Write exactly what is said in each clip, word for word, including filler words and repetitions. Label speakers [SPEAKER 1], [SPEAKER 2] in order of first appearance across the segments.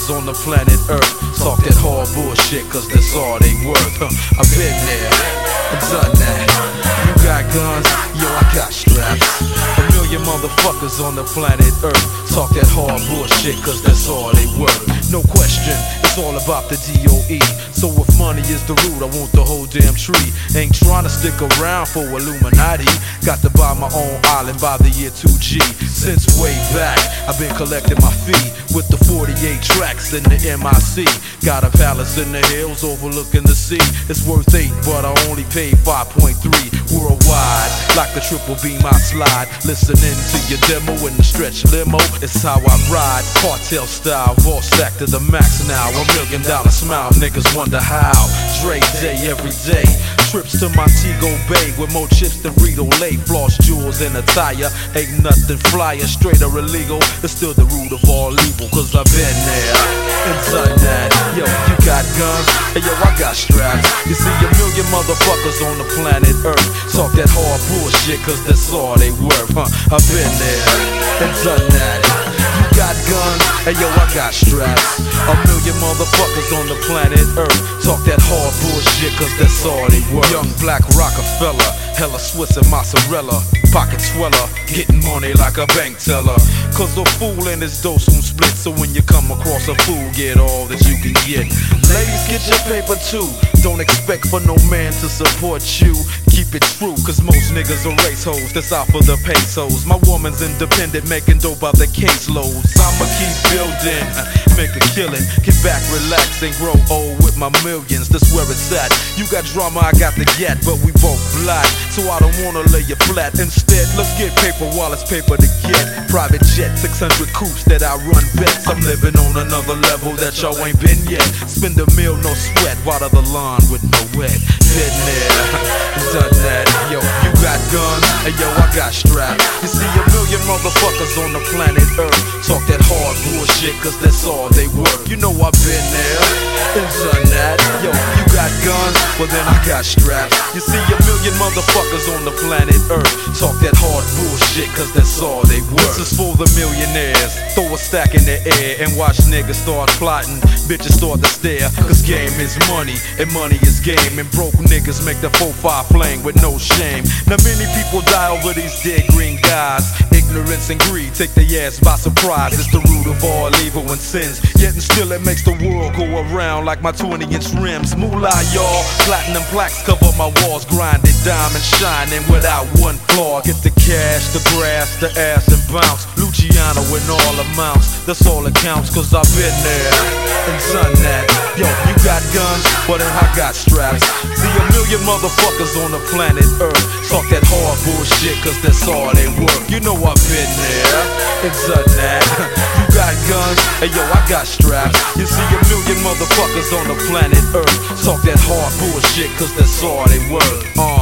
[SPEAKER 1] motherfuckers on the planet Earth talk that hard bullshit, cause that's all they worth. Huh. I've been there, I've done that. You got guns, yo, I got straps. A million motherfuckers on the planet Earth talk that hard bullshit, cause that's all they worth. No question, it's all about the D O E. So if money is the root, I want the whole damn tree. Ain't trying to stick around for Illuminati. Got to buy my own island by the year two G. Since way back, I've been collecting my fee with the forty-eight tracks in the M I C. Got a palace in the hills overlooking the sea. It's worth eight, but I only paid five point three worldwide. Like the triple beam I slide, listening to your demo in the stretch limo. It's how I ride, cartel style, all stacked to the max now. A million dollar smile, niggas wonder how. Dre day every day, trips to Montego Bay with more chips than Rito Lay. Floss jewels and attire, ain't nothing flyer, straight or illegal. It's still the root of all evil, cause I've been there and done that. Yo, you got guns, and yo, I got straps. You see a million motherfuckers on the planet Earth talk that hard bullshit, cause that's all they worth, huh? I've been there and done that. You got guns, and yo, I got straps. A million motherfuckers on the planet Earth talk that hard bullshit, cause that's all they worth. Young black Rockefeller, hella Swiss and mozzarella, pocket sweller, getting money like a bank teller. Cause a fool and his dose won't split, so when you come across a fool, get all that you can get. Ladies, get your paper too. Don't expect for no man to support you. Keep it true, cause most niggas are race hoes that's out for the pesos. My woman's independent, making dope out the caseloads. I'ma keep building, make a killing, get back, relax, and grow old with my millions. That's where it's at. You got drama, I got the gat, but we both black, so I don't wanna lay you flat. Instead, let's get paper while it's paper to get. Private jet, six hundred coops that I run bets. I'm living on another level that y'all ain't been yet. Spend a meal, no sweat, water the lawn with no wet. Been there, done that. Yo, you got guns, and yo, I got straps. You see a million motherfuckers on the planet Earth talk that hard bullshit, cause that's all they worth. You know I've been there and done that. Yo, you got guns, well then I got straps. You see a million motherfuckers on the planet Earth talk that hard bullshit, cause that's all they worth. This is for the millionaires. Throw a stack in the air and watch niggas start plotting. Bitches start to stare, cause game is money and money is game. And broke niggas make the four five flame with no shame. Now many people die over these dead green guys. Ignorance and greed take their ass by surprise. It's the root of all evil and sins, yet and still it makes the world go around like my twenty inch rims. Moolah, y'all, platinum plaques cover my walls. Grinded, diamond shining without one flaw. Get the cash, the grass, the ass and bounce. Luciano in all amounts, that's all that counts, cause I've been there and done that. Yo, you got guns, well then I got straps. See a million motherfuckers on the planet Earth talk that hard bullshit, cause that's all they worth. You know I've been there and done that. You got guns, and yo, I got straps. You see a million motherfuckers on the planet Earth talk that hard bullshit, cause that's all they worth. Uh,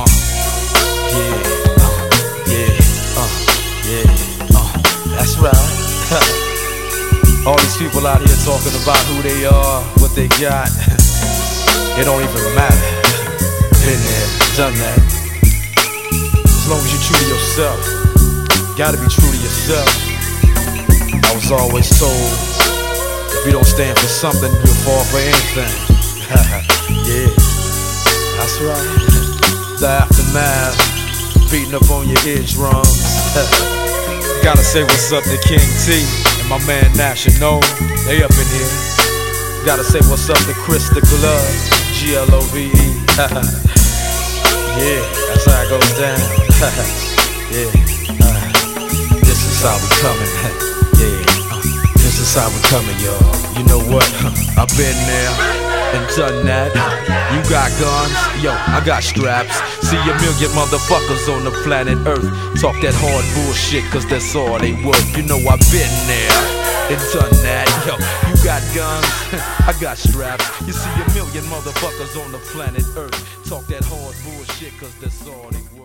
[SPEAKER 1] yeah, uh, yeah, uh, yeah, uh, that's right. All these people out here talking about who they are, what they got. It don't even matter. Been there, done that. As long as you're true to yourself, gotta be true to yourself. I was always told, if you don't stand for something, you'll fall for anything. Yeah, that's right. The aftermath, beating up on your eardrums. Gotta say what's up to King T and my man National, they up in here. Gotta say what's up to Chris the Glove, G L O V E. Yeah, that's how it goes down. Yeah, uh, this is how we coming. Yeah, uh, this is how we coming, y'all. You know what? I've been there and done that. You got guns, yo, I got straps. See a million motherfuckers on the planet Earth talk that hard bullshit, cause that's all they worth. You know I've been there and done that. Yo, you got guns, I got straps. You see a million motherfuckers on the planet Earth talk that hard bullshit, cause that's all they worth.